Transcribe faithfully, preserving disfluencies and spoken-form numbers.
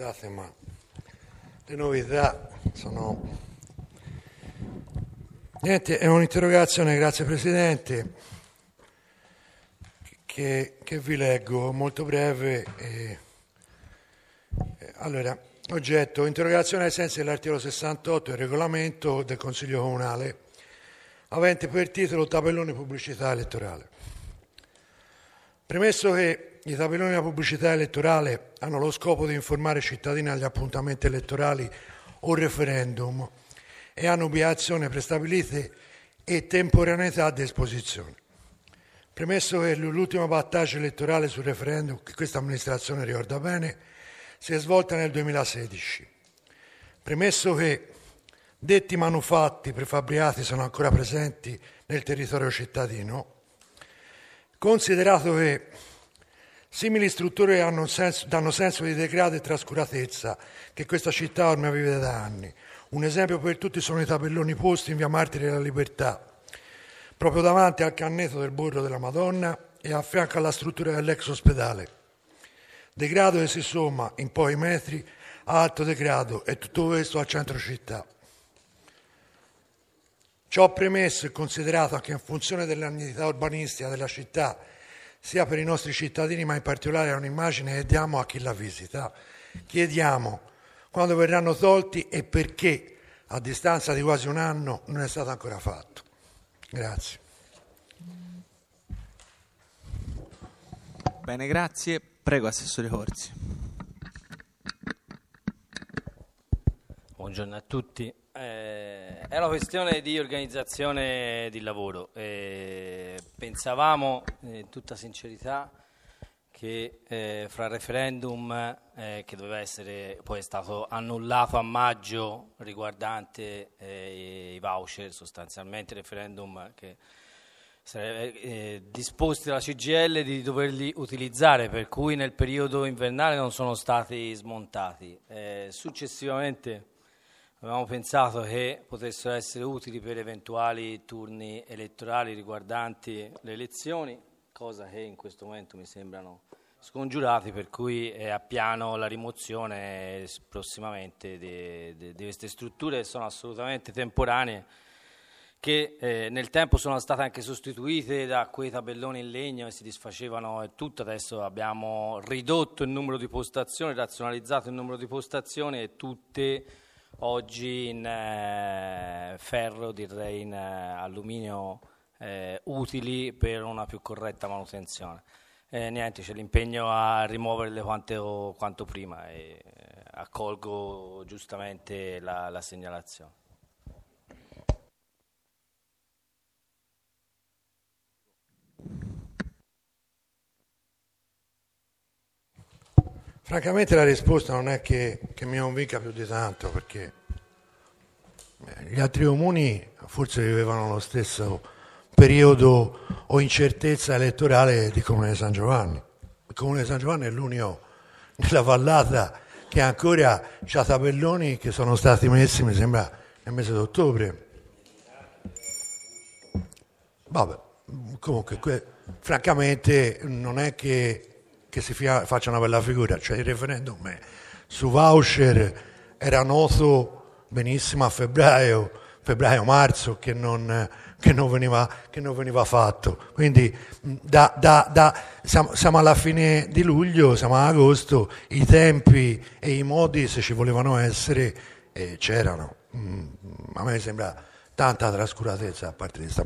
scusate, ma le novità sono... Niente, è un'interrogazione, grazie Presidente, che, che vi leggo, molto breve. E, e, allora, oggetto, interrogazione ai sensi dell'articolo sessantotto del regolamento del Consiglio Comunale, avente per titolo tabellone pubblicità elettorale. Premesso che i tabelloni della pubblicità elettorale hanno lo scopo di informare i cittadini agli appuntamenti elettorali o referendum e hanno ubicazione prestabilite e temporaneità di esposizione. Premesso che l'ultima battaglia elettorale sul referendum, che questa amministrazione ricorda bene, si è svolta nel duemilasedici. Premesso che detti manufatti prefabbricati sono ancora presenti nel territorio cittadino, considerato che simili strutture hanno senso, danno senso di degrado e trascuratezza che questa città ormai vive da anni. Un esempio per tutti sono i tabelloni posti in via Martiri della Libertà, proprio davanti al canneto del Borgo della Madonna e a fianco alla struttura dell'ex ospedale. Degrado che si somma in pochi metri a alto degrado e tutto questo al centro città. Ciò premesso e considerato che in funzione dell'anità urbanistica della città, sia per i nostri cittadini, ma in particolare è un'immagine che diamo a chi la visita, chiediamo quando verranno tolti e perché a distanza di quasi un anno non è stato ancora fatto. Grazie. Bene, grazie. Prego, Assessore Corsi. Buongiorno a tutti. Eh, è una questione di organizzazione di lavoro. Eh, pensavamo, eh, in tutta sincerità, che eh, fra il referendum eh, che doveva essere poi è stato annullato a maggio riguardante eh, i voucher, sostanzialmente il referendum che sarebbe eh, disposti dalla C G I L di doverli utilizzare, per cui nel periodo invernale non sono stati smontati. Eh, successivamente avevamo pensato che potessero essere utili per eventuali turni elettorali riguardanti le elezioni, cosa che in questo momento mi sembrano scongiurati, per cui è a piano la rimozione prossimamente di, di, di queste strutture che sono assolutamente temporanee, che eh, nel tempo sono state anche sostituite da quei tabelloni in legno che si disfacevano e tutto. Adesso abbiamo ridotto il numero di postazioni, razionalizzato il numero di postazioni e tutte oggi in eh, ferro, direi in eh, alluminio, eh, utili per una più corretta manutenzione. Eh, niente, c'è l'impegno a rimuoverle quanto, quanto prima e eh, accolgo giustamente la, la segnalazione. Francamente la risposta non è che, che mi convinca più di tanto, perché gli altri comuni forse vivevano lo stesso periodo o incertezza elettorale di Comune di San Giovanni. Il Comune di San Giovanni è l'unico nella vallata che ancora ha tabelloni che sono stati messi, mi sembra, nel mese d'ottobre. Vabbè, comunque, que- francamente non è che che si fia, faccia una bella figura, cioè il referendum è, su voucher era noto benissimo a febbraio, febbraio-marzo che non, che, non veniva, che non veniva fatto, quindi da, da, da, siamo, siamo alla fine di luglio, siamo ad agosto, i tempi e i modi, se ci volevano essere, eh, c'erano. Mm, a me sembra tanta trascuratezza a parte di sta